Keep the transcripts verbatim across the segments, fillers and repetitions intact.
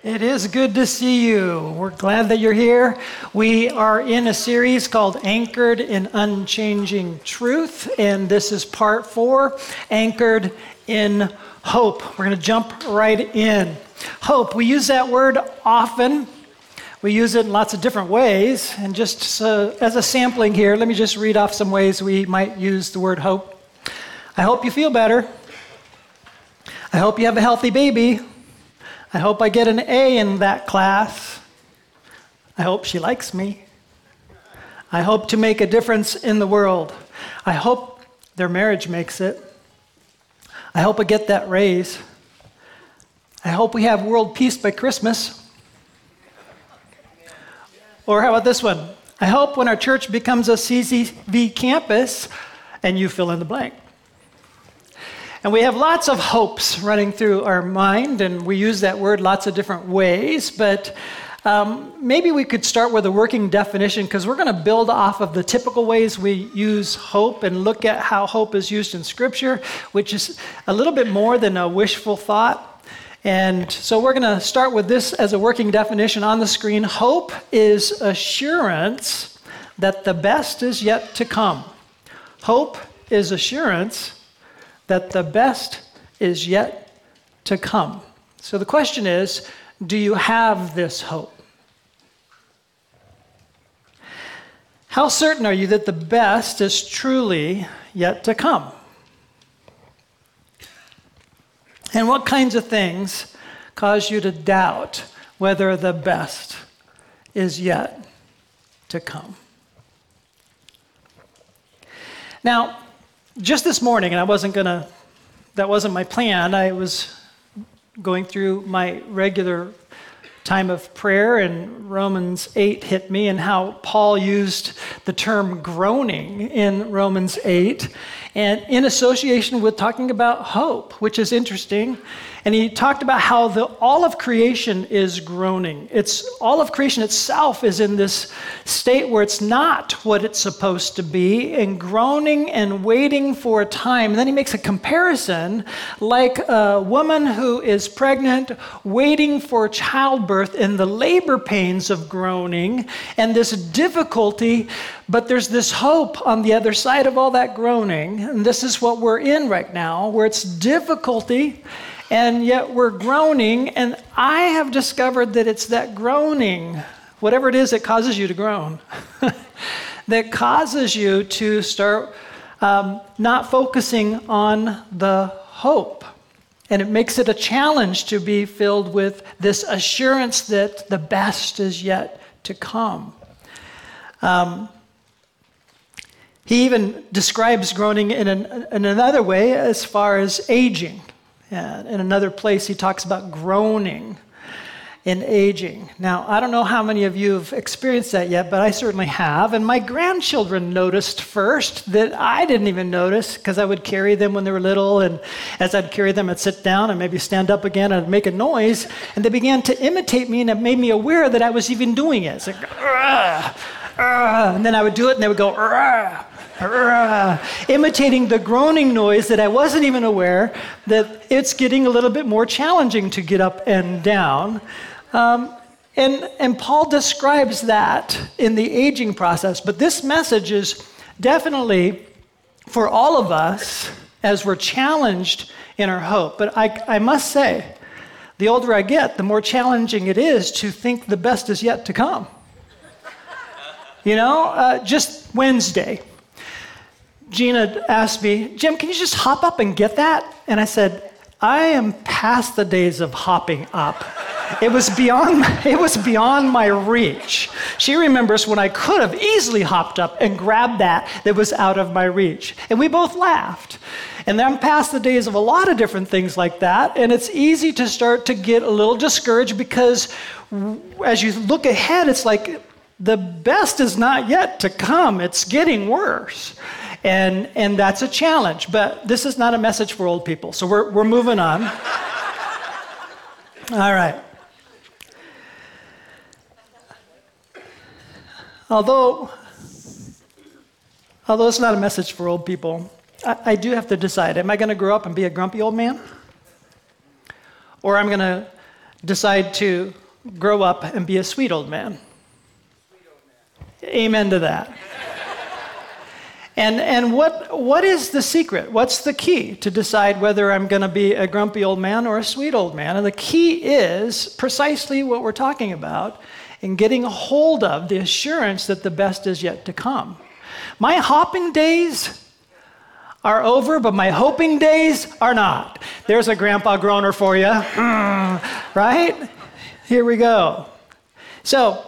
It is good to see you. We're glad that you're here. We are in a series called Anchored in Unchanging Truth, and this is part four, Anchored in Hope. We're going to jump right in. Hope, we use that word often. We use it in lots of different ways, and just uh, as a sampling here, let me just read off some ways we might use the word hope. I hope you feel better. I hope you have a healthy baby. I hope I get an A in that class. I hope she likes me. I hope to make a difference in the world. I hope their marriage makes it. I hope I get that raise. I hope we have world peace by Christmas. Or how about this one? I hope when our church becomes a C Z V campus, and you fill in the blank. And we have lots of hopes running through our mind, and we use that word lots of different ways, but um, maybe we could start with a working definition, because we're going to build off of the typical ways we use hope and look at how hope is used in Scripture, which is a little bit more than a wishful thought. And so we're going to start with this as a working definition on the screen. Hope is assurance that the best is yet to come. Hope is assurance that the best is yet to come. So the question is, do you have this hope? How certain are you that the best is truly yet to come? And what kinds of things cause you to doubt whether the best is yet to come? Now, just this morning, and I wasn't gonna, that wasn't my plan, I was going through my regular time of prayer, and Romans eight hit me, and how Paul used the term groaning in Romans eight, and in association with talking about hope, which is interesting. And he talked about how the, all of creation is groaning. It's all of creation itself is in this state where it's not what it's supposed to be, and groaning and waiting for a time. And then he makes a comparison like a woman who is pregnant, waiting for childbirth in the labor pains of groaning and this difficulty, but there's this hope on the other side of all that groaning. And this is what we're in right now, where it's difficulty, and yet we're groaning, and I have discovered that it's that groaning, whatever it is that causes you to groan, that causes you to start um, not focusing on the hope. And it makes it a challenge to be filled with this assurance that the best is yet to come. Um, he even describes groaning in, an, in another way as far as aging. And in another place, he talks about groaning in aging. Now, I don't know how many of you have experienced that yet, but I certainly have. And my grandchildren noticed first that I didn't even notice, because I would carry them when they were little, and as I'd carry them, I'd sit down and maybe stand up again and make a noise, and they began to imitate me, and it made me aware that I was even doing it. It's like, "Argh, argh," and then I would do it, and they would go, "Argh." Imitating the groaning noise that I wasn't even aware that it's getting a little bit more challenging to get up and down. Um, and, and Paul describes that in the aging process. But this message is definitely for all of us as we're challenged in our hope. But I, I must say, the older I get, the more challenging it is to think the best is yet to come. You know, uh, just Wednesday, Gina asked me, "Jim, can you just hop up and get that?" And I said, I am past the days of hopping up. It was beyond, it was beyond my reach. She remembers when I could have easily hopped up and grabbed that that was out of my reach. And we both laughed. And I'm past the days of a lot of different things like that. And it's easy to start to get a little discouraged, because as you look ahead, it's like the best is not yet to come. It's getting worse. And and that's a challenge, but this is not a message for old people, so we're we're moving on. All right. Although, although it's not a message for old people, I, I do have to decide, am I going to grow up and be a grumpy old man? Or I'm going to decide to grow up and be a sweet old man? Sweet old man. Amen to that. and and what what is the secret? What's the key to decide whether I'm going to be a grumpy old man or a sweet old man? And the key is precisely what we're talking about in getting a hold of the assurance that the best is yet to come. My hopping days are over, but my hoping days are not. There's a grandpa groaner for you, right? Here we go. So,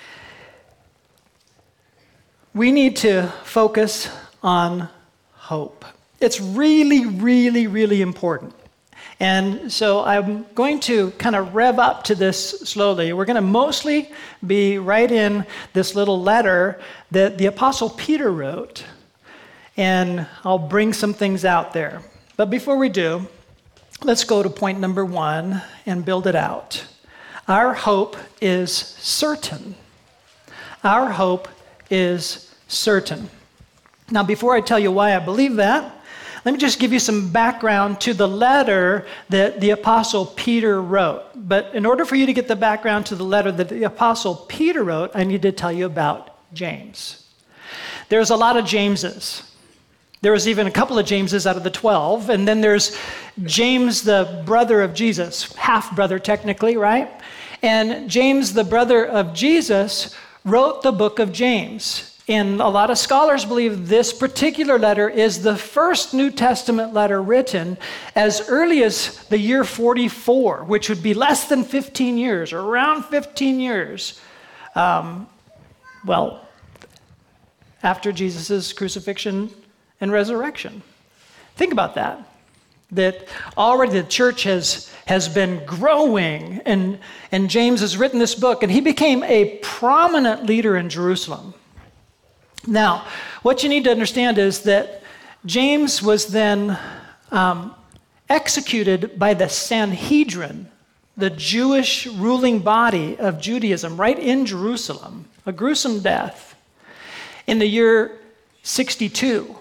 we need to focus on hope. It's really, really, really important. And so I'm going to kind of rev up to this slowly. We're going to mostly be right in this little letter that the Apostle Peter wrote. And I'll bring some things out there. But before we do, let's go to point number one and build it out. Our hope is certain. Our hope is certain. Now, before I tell you why I believe that, let me just give you some background to the letter that the Apostle Peter wrote. But in order for you to get the background to the letter that the Apostle Peter wrote, I need to tell you about James. There's a lot of Jameses. There was even a couple of Jameses out of the twelve. And then there's James, the brother of Jesus, half-brother technically, right? And James, the brother of Jesus, wrote the book of James. And a lot of scholars believe this particular letter is the first New Testament letter written as early as the year forty-four, which would be less than fifteen years, or around fifteen years, um, well, after Jesus' crucifixion and resurrection. Think about that, that already the church has, has been growing, and, and James has written this book, and he became a prominent leader in Jerusalem. Now, what you need to understand is that James was then um, executed by the Sanhedrin, the Jewish ruling body of Judaism, right in Jerusalem, a gruesome death, in the year sixty-two.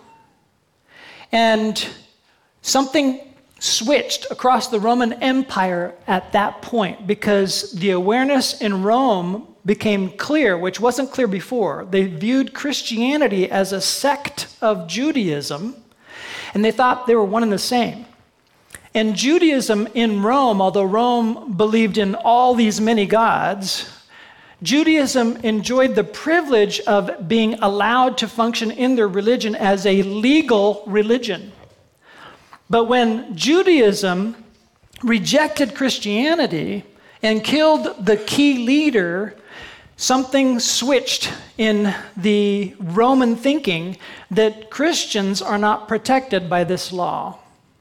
And something switched across the Roman Empire at that point because the awareness in Rome became clear, which wasn't clear before. They viewed Christianity as a sect of Judaism, and they thought they were one and the same. And Judaism in Rome, although Rome believed in all these many gods, Judaism enjoyed the privilege of being allowed to function in their religion as a legal religion. But when Judaism rejected Christianity and killed the key leader, something switched in the Roman thinking that Christians are not protected by this law.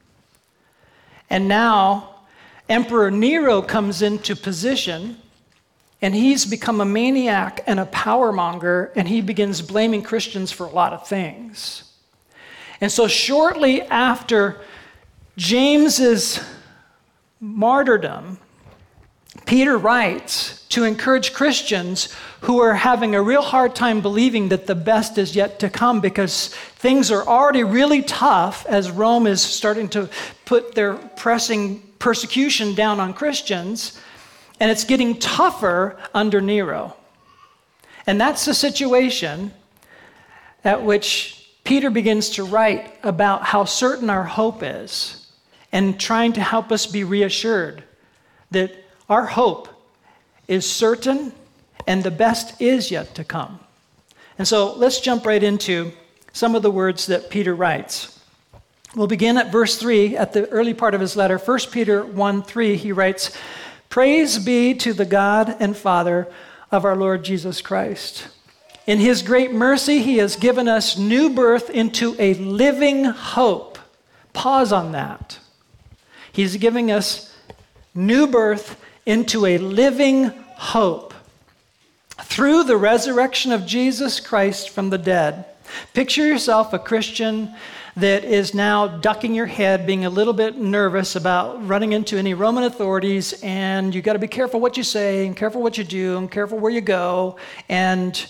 And now Emperor Nero comes into position, and he's become a maniac and a power monger, and he begins blaming Christians for a lot of things. And so shortly after James's martyrdom, Peter writes to encourage Christians who are having a real hard time believing that the best is yet to come because things are already really tough as Rome is starting to put their pressing persecution down on Christians, and it's getting tougher under Nero. And that's the situation at which Peter begins to write about how certain our hope is and trying to help us be reassured that our hope is certain and the best is yet to come. And so let's jump right into some of the words that Peter writes. We'll begin at verse three, at the early part of his letter. First Peter one three, he writes, "Praise be to the God and Father of our Lord Jesus Christ. In his great mercy, he has given us new birth into a living hope." Pause on that. He's giving us new birth into a living hope through the resurrection of Jesus Christ from the dead. Picture yourself a Christian that is now ducking your head, being a little bit nervous about running into any Roman authorities, and you got to be careful what you say and careful what you do and careful where you go. And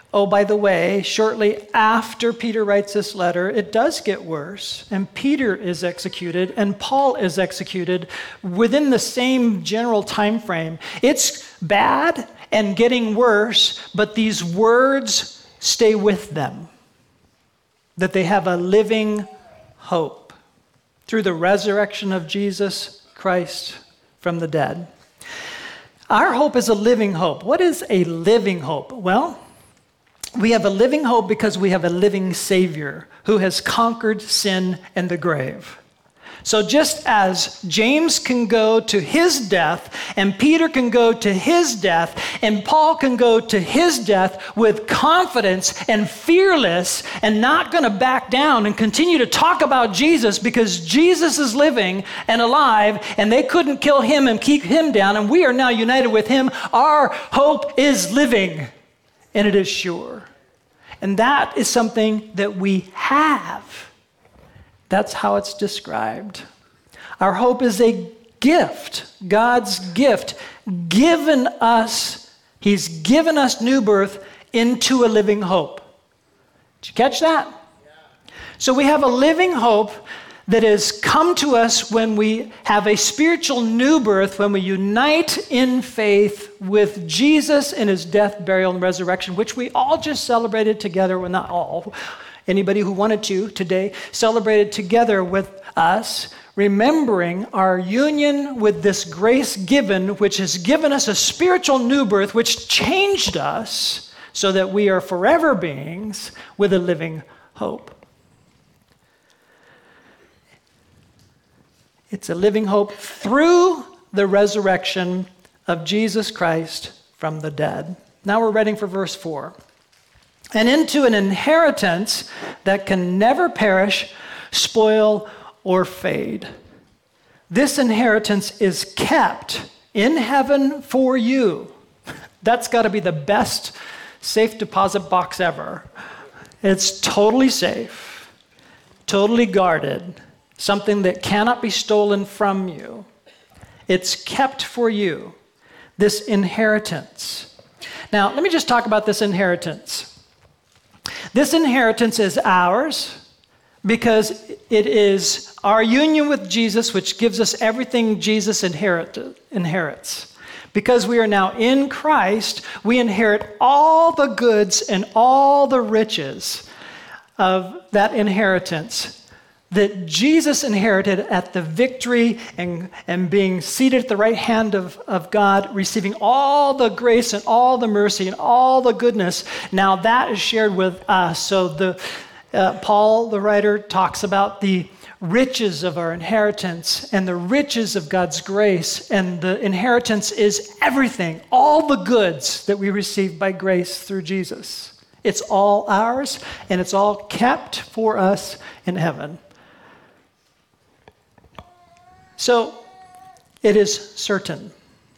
Oh, by the way, shortly after Peter writes this letter, it does get worse, and Peter is executed, and Paul is executed within the same general time frame. It's bad and getting worse, but these words stay with them, that they have a living hope through the resurrection of Jesus Christ from the dead. Our hope is a living hope. What is a living hope? Well, we have a living hope because we have a living Savior who has conquered sin and the grave. So just as James can go to his death, and Peter can go to his death, and Paul can go to his death with confidence and fearless and not going to back down and continue to talk about Jesus because Jesus is living and alive and they couldn't kill him and keep him down, and we are now united with him. Our hope is living and it is sure. And that is something that we have. That's how it's described. Our hope is a gift, God's gift, given us. He's given us new birth into a living hope. Did you catch that? Yeah. So we have a living hope that has come to us when we have a spiritual new birth, when we unite in faith with Jesus in his death, burial, and resurrection, which we all just celebrated together. Well, not all. Anybody who wanted to today celebrated together with us, remembering our union with this grace given, which has given us a spiritual new birth, which changed us so that we are forever beings with a living hope. It's a living hope through the resurrection of Jesus Christ from the dead. Now we're reading for verse four. And into an inheritance that can never perish, spoil, or fade. This inheritance is kept in heaven for you. That's got to be the best safe deposit box ever. It's totally safe, totally guarded, something that cannot be stolen from you. It's kept for you, this inheritance. Now, let me just talk about this inheritance. This inheritance is ours because it is our union with Jesus, which gives us everything Jesus inherited, inherits. Because we are now in Christ, we inherit all the goods and all the riches of that inheritance that Jesus inherited at the victory and, and being seated at the right hand of, of God, receiving all the grace and all the mercy and all the goodness. Now that is shared with us. So the uh, Paul, the writer, talks about the riches of our inheritance and the riches of God's grace. And the inheritance is everything, all the goods that we receive by grace through Jesus. It's all ours, and it's all kept for us in heaven. So it is certain.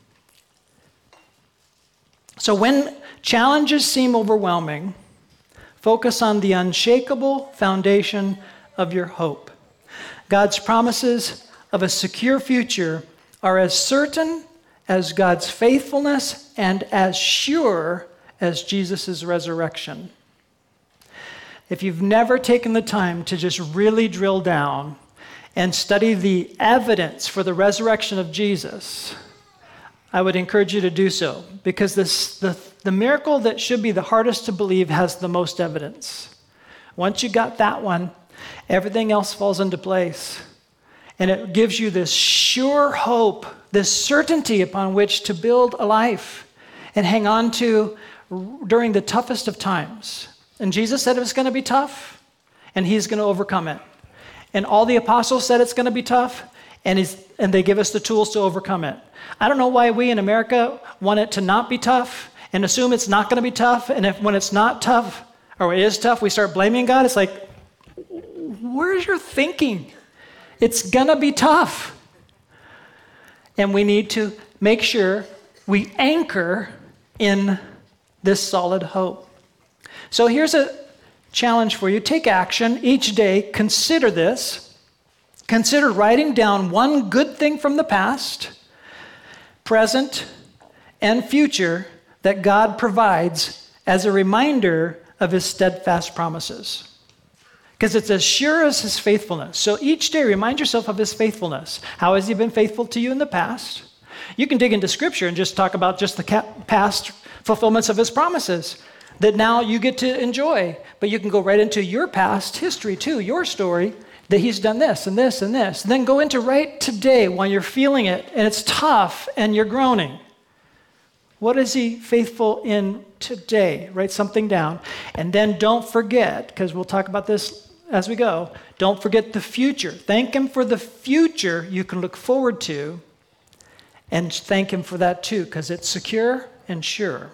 So when challenges seem overwhelming, focus on the unshakable foundation of your hope. God's promises of a secure future are as certain as God's faithfulness and as sure as Jesus' resurrection. If you've never taken the time to just really drill down and study the evidence for the resurrection of Jesus, I would encourage you to do so, because this, the, the miracle that should be the hardest to believe has the most evidence. Once you got that one, everything else falls into place. And it gives you this sure hope, this certainty upon which to build a life and hang on to during the toughest of times. And Jesus said it was going to be tough, and he's going to overcome it. And all the apostles said it's going to be tough, and, he's, and they give us the tools to overcome it. I don't know why we in America want it to not be tough and assume it's not going to be tough. And if when it's not tough, or it is tough, we start blaming God. It's like, where's your thinking? It's going to be tough. And we need to make sure we anchor in this solid hope. So here's a challenge for you. Take action each day. Consider this. Consider writing down one good thing from the past, present, and future that God provides as a reminder of his steadfast promises. Because it's as sure as his faithfulness. So each day, remind yourself of his faithfulness. How has he been faithful to you in the past? You can dig into Scripture and just talk about just the past fulfillments of his promises that now you get to enjoy. But you can go right into your past history too, your story, that he's done this and this and this. And then go into right today while you're feeling it and it's tough and you're groaning. What is he faithful in today? Write something down. And then don't forget, because we'll talk about this as we go, don't forget the future. Thank him for the future you can look forward to, and thank him for that too, because it's secure and sure.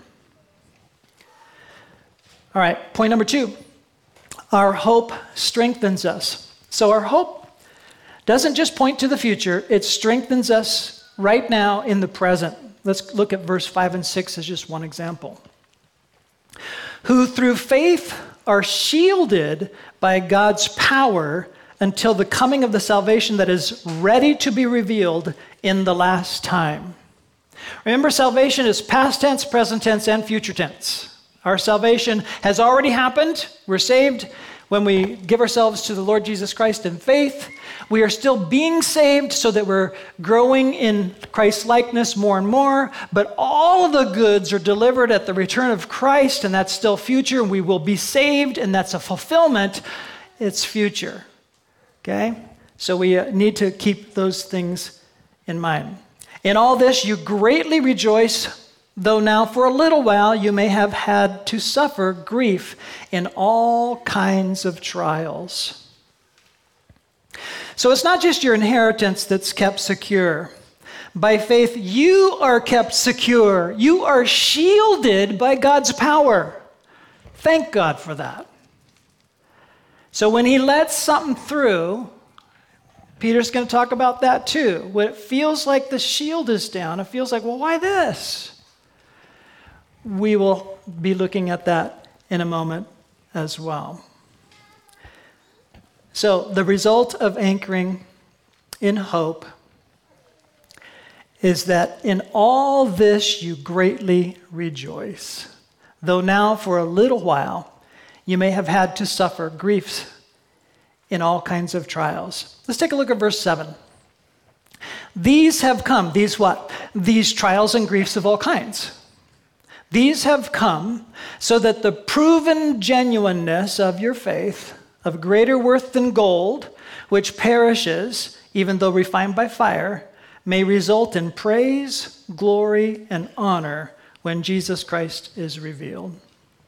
All right, point number two. Our hope strengthens us. So our hope doesn't just point to the future, it strengthens us right now in the present. Let's look at verse five and six as just one example. Who through faith are shielded by God's power until the coming of the salvation that is ready to be revealed in the last time. Remember, salvation is past tense, present tense, and future tense. Our salvation has already happened. We're saved when we give ourselves to the Lord Jesus Christ in faith. We are still being saved so that we're growing in Christ's likeness more and more, but all of the goods are delivered at the return of Christ, and that's still future, and we will be saved, and that's a fulfillment. It's future, okay? So we need to keep those things in mind. In all this, you greatly rejoice, though now for a little while you may have had to suffer grief in all kinds of trials. So it's not just your inheritance that's kept secure. By faith, you are kept secure. You are shielded by God's power. Thank God for that. So when he lets something through, Peter's going to talk about that too. When it feels like the shield is down, it feels like, well, why this? We will be looking at that in a moment as well. So the result of anchoring in hope is that in all this you greatly rejoice, though now for a little while you may have had to suffer griefs in all kinds of trials. Let's take a look at verse seven. These have come, these what? These trials and griefs of all kinds. These have come so that the proven genuineness of your faith, of greater worth than gold, which perishes, even though refined by fire, may result in praise, glory, and honor when Jesus Christ is revealed.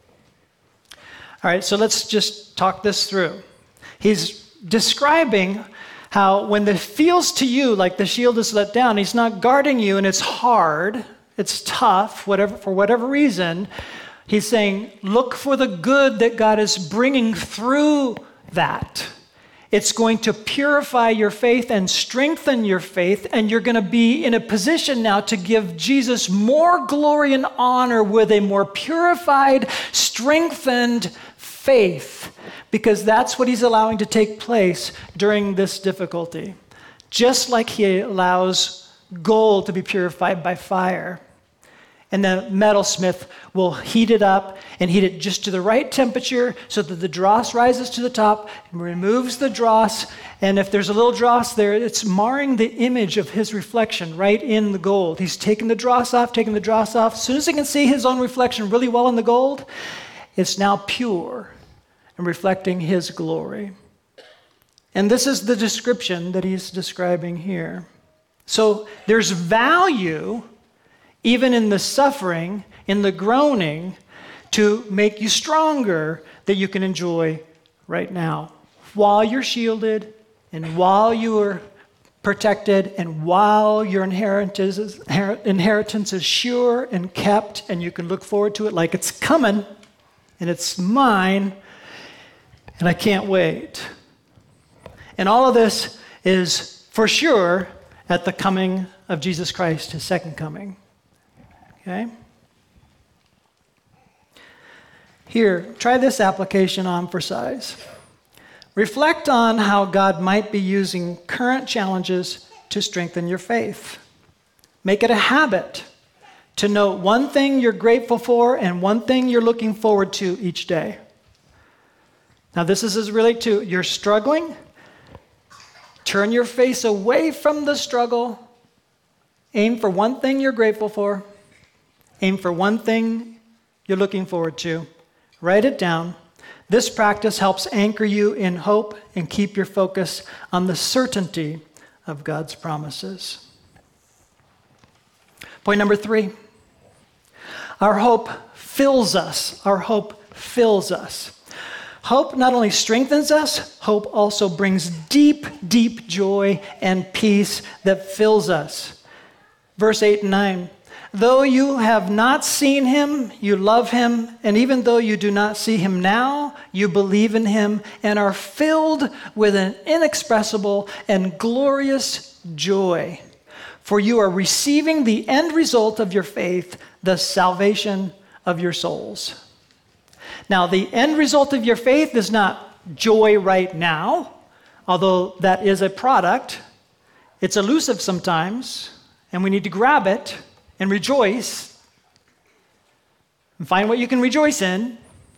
All right, so let's just talk this through. He's describing how when it feels to you like the shield is let down, he's not guarding you and it's hard, it's tough, whatever for whatever reason. He's saying, look for the good that God is bringing through that. It's going to purify your faith and strengthen your faith, and you're going to be in a position now to give Jesus more glory and honor with a more purified, strengthened faith, because that's what he's allowing to take place during this difficulty. Just like he allows gold to be purified by fire. And the metalsmith will heat it up and heat it just to the right temperature so that the dross rises to the top and removes the dross. And if there's a little dross there, it's marring the image of his reflection right in the gold. He's taking the dross off, taking the dross off. As soon as he can see his own reflection really well in the gold, it's now pure and reflecting his glory. And this is the description that he's describing here. So there's value even in the suffering, in the groaning, to make you stronger that you can enjoy right now. While you're shielded, and while you are protected, and while your inheritance is, inheritance is sure and kept, and you can look forward to it like it's coming, and it's mine, and I can't wait. And all of this is for sure at the coming of Jesus Christ, his second coming. Okay? Here, try this application on for size. Reflect on how God might be using current challenges to strengthen your faith. Make it a habit to know one thing you're grateful for and one thing you're looking forward to each day. Now, this is as related to you're struggling. Turn your face away from the struggle. Aim for one thing you're grateful for. Aim for one thing you're looking forward to. Write it down. This practice helps anchor you in hope and keep your focus on the certainty of God's promises. Point number three. Our hope fills us. Our hope fills us. Hope not only strengthens us, hope also brings deep, deep joy and peace that fills us. Verse eight and nine. Though you have not seen him, you love him, and even though you do not see him now, you believe in him and are filled with an inexpressible and glorious joy. For you are receiving the end result of your faith, the salvation of your souls. Now, the end result of your faith is not joy right now, although that is a product. It's elusive sometimes, and we need to grab it and rejoice and find what you can rejoice in.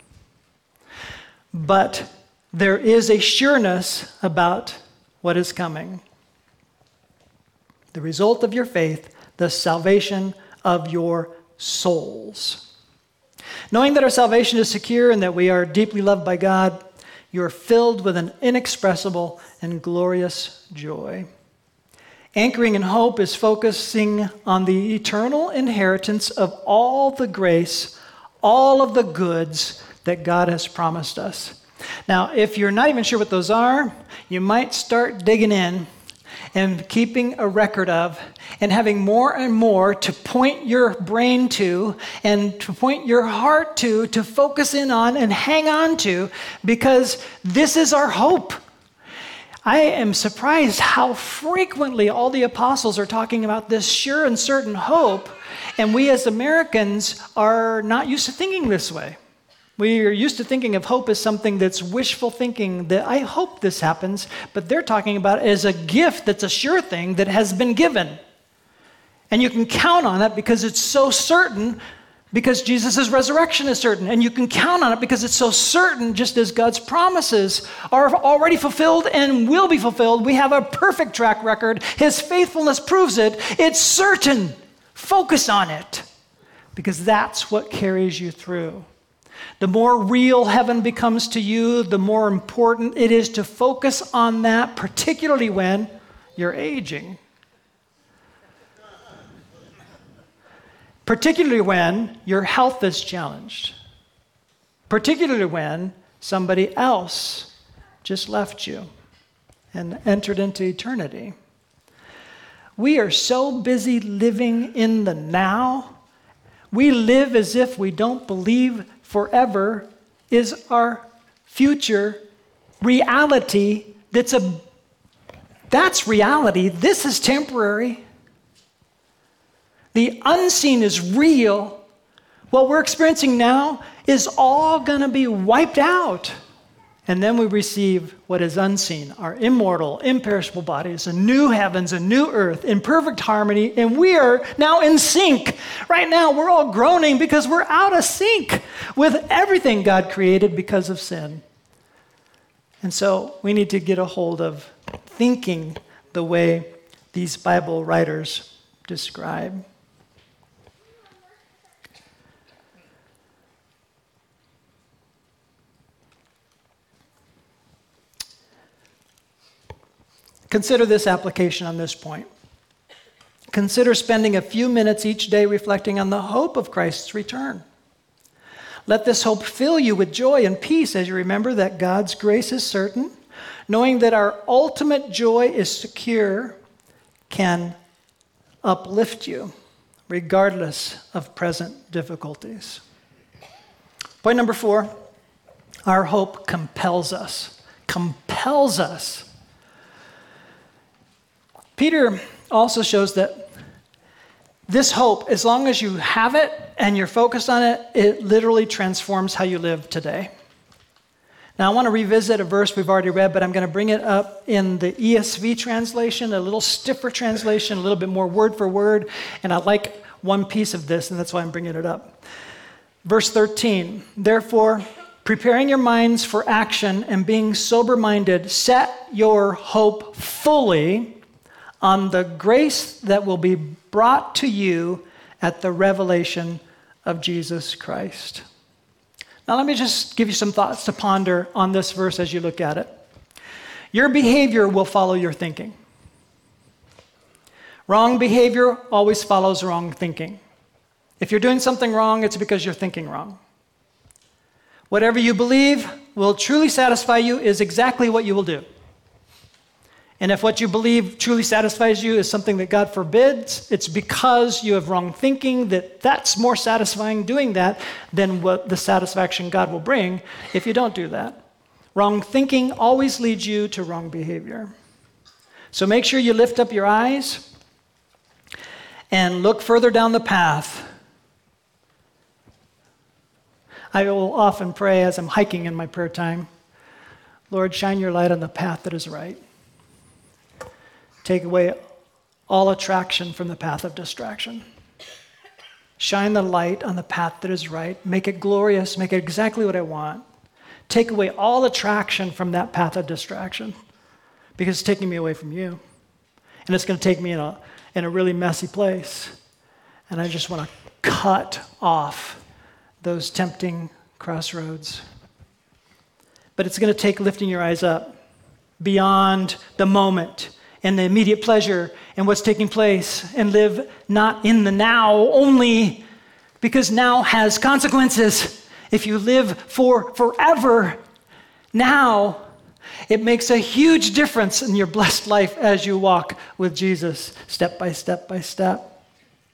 But there is a sureness about what is coming. The result of your faith, the salvation of your souls. Knowing that our salvation is secure and that we are deeply loved by God, you are filled with an inexpressible and glorious joy. Anchoring in hope is focusing on the eternal inheritance of all the grace, all of the goods that God has promised us. Now, if you're not even sure what those are, you might start digging in and keeping a record of and having more and more to point your brain to and to point your heart to, to focus in on and hang on to, because this is our hope. I am surprised how frequently all the apostles are talking about this sure and certain hope, and we as Americans are not used to thinking this way. We are used to thinking of hope as something that's wishful thinking, that I hope this happens, but they're talking about it as a gift that's a sure thing that has been given. And you can count on it because it's so certain, because Jesus' resurrection is certain. And you can count on it because it's so certain, just as God's promises are already fulfilled and will be fulfilled. We have a perfect track record. His faithfulness proves it. It's certain. Focus on it, because that's what carries you through. The more real heaven becomes to you, the more important it is to focus on that, particularly when you're aging. Particularly when your health is challenged. Particularly when somebody else just left you and entered into eternity. We are so busy living in the now. We live as if we don't believe forever is our future reality. That's a that's reality. This is temporary. The unseen is real. What we're experiencing now is all going to be wiped out. And then we receive what is unseen, our immortal, imperishable bodies, a new heavens, a new earth, in perfect harmony, and we are now in sync. Right now, we're all groaning because we're out of sync with everything God created because of sin. And so we need to get a hold of thinking the way these Bible writers describe. Consider this application on this point. Consider spending a few minutes each day reflecting on the hope of Christ's return. Let this hope fill you with joy and peace as you remember that God's grace is certain, knowing that our ultimate joy is secure, can uplift you regardless of present difficulties. Point number four, our hope compels us. Compels us. Peter also shows that this hope, as long as you have it and you're focused on it, it literally transforms how you live today. Now, I want to revisit a verse we've already read, but I'm going to bring it up in the E S V translation, a little stiffer translation, a little bit more word for word, and I like one piece of this, and that's why I'm bringing it up. Verse thirteen, therefore, preparing your minds for action and being sober-minded, set your hope fully on the grace that will be brought to you at the revelation of Jesus Christ. Now let me just give you some thoughts to ponder on this verse as you look at it. Your behavior will follow your thinking. Wrong behavior always follows wrong thinking. If you're doing something wrong, it's because you're thinking wrong. Whatever you believe will truly satisfy you is exactly what you will do. And if what you believe truly satisfies you is something that God forbids, it's because you have wrong thinking that that's more satisfying doing that than what the satisfaction God will bring if you don't do that. Wrong thinking always leads you to wrong behavior. So make sure you lift up your eyes and look further down the path. I will often pray as I'm hiking in my prayer time, Lord, shine your light on the path that is right. Take away all attraction from the path of distraction. Shine the light on the path that is right. Make it glorious. Make it exactly what I want. Take away all attraction from that path of distraction because it's taking me away from you. And it's going to take me in a, in a really messy place. And I just want to cut off those tempting crossroads. But it's going to take lifting your eyes up beyond the moment and the immediate pleasure and what's taking place, and live not in the now only, because now has consequences. If you live for forever now, it makes a huge difference in your blessed life as you walk with Jesus, step by step by step.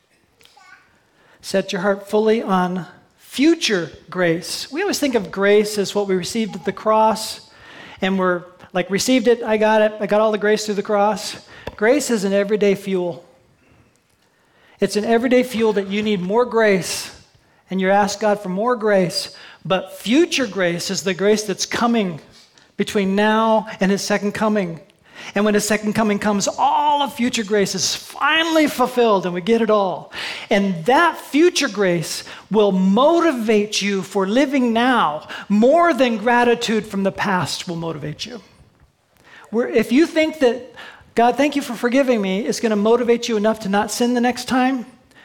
Set your heart fully on future grace. We always think of grace as what we received at the cross, and we're like, received it, I got it, I got all the grace through the cross. Grace is an everyday fuel. It's an everyday fuel that you need more grace, and you ask God for more grace. But future grace is the grace that's coming between now and his second coming. And when his second coming comes, all of future grace is finally fulfilled, and we get it all. And that future grace will motivate you for living now more than gratitude from the past will motivate you. Where if you think that, God, thank you for forgiving me, is going to motivate you enough to not sin the next time,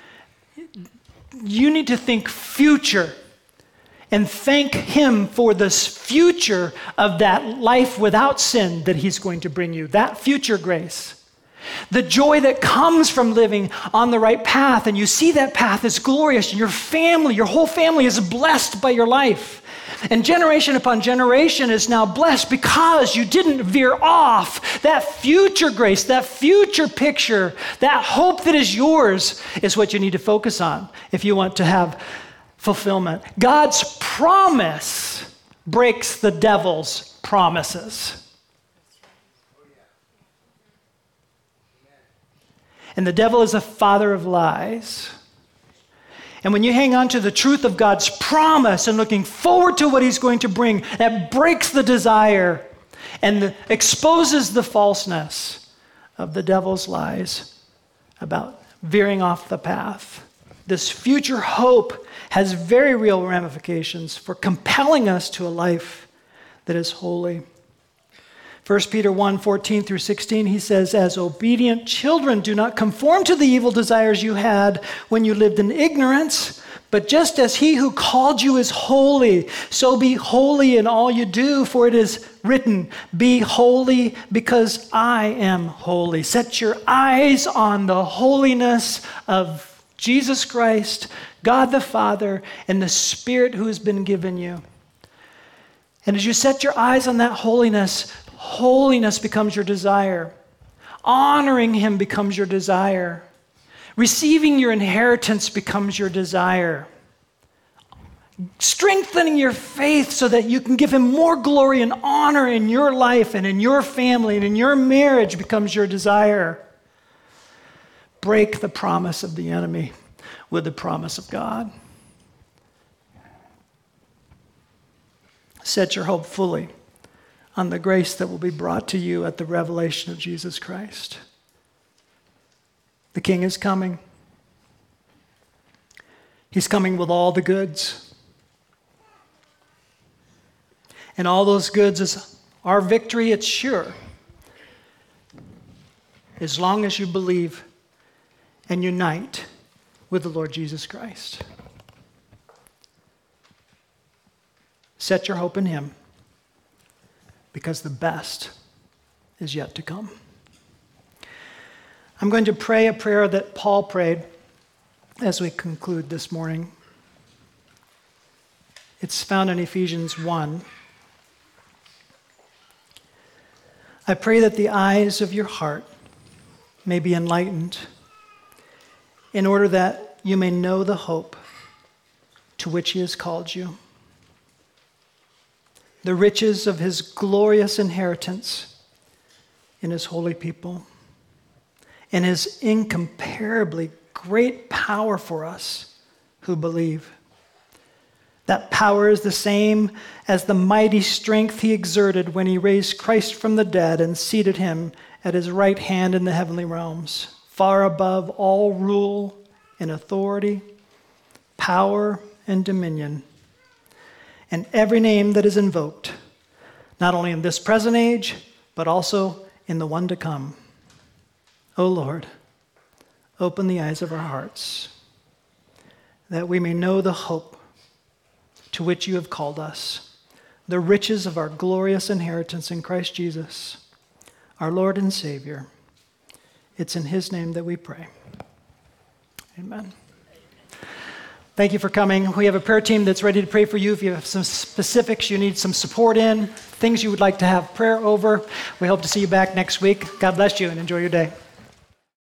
you need to think future and thank him for this future of that life without sin that he's going to bring you, that future grace. The joy that comes from living on the right path, and you see that path is glorious, and your family, your whole family is blessed by your life. And generation upon generation is now blessed because you didn't veer off. That future grace, that future picture, that hope that is yours is what you need to focus on if you want to have fulfillment. God's promise breaks the devil's promises. And the devil is a father of lies. And when you hang on to the truth of God's promise and looking forward to what he's going to bring, that breaks the desire and the, exposes the falseness of the devil's lies about veering off the path. This future hope has very real ramifications for compelling us to a life that is holy. First Peter one, fourteen through sixteen, he says, as obedient children, do not conform to the evil desires you had when you lived in ignorance, but just as he who called you is holy, so be holy in all you do, for it is written, be holy because I am holy. Set your eyes on the holiness of Jesus Christ, God the Father, and the Spirit who has been given you. And as you set your eyes on that holiness, holiness becomes your desire. Honoring him becomes your desire. Receiving your inheritance becomes your desire. Strengthening your faith so that you can give him more glory and honor in your life and in your family and in your marriage becomes your desire. Break the promise of the enemy with the promise of God. Set your hope fully on the grace that will be brought to you at the revelation of Jesus Christ. The King is coming. He's coming with all the goods. And all those goods is our victory, it's sure. As long as you believe and unite with the Lord Jesus Christ. Set your hope in him, because the best is yet to come. I'm going to pray a prayer that Paul prayed as we conclude this morning. It's found in Ephesians one. I pray that the eyes of your heart may be enlightened, in order that you may know the hope to which he has called you, the riches of his glorious inheritance in his holy people, and his incomparably great power for us who believe. That power is the same as the mighty strength he exerted when he raised Christ from the dead and seated him at his right hand in the heavenly realms, far above all rule and authority, power and dominion, and every name that is invoked, not only in this present age, but also in the one to come. O Lord, open the eyes of our hearts, that we may know the hope to which you have called us, the riches of our glorious inheritance in Christ Jesus, our Lord and Savior. It's in his name that we pray. Amen. Thank you for coming. We have a prayer team that's ready to pray for you. If you have some specifics you need some support in, things you would like to have prayer over, we hope to see you back next week. God bless you and enjoy your day.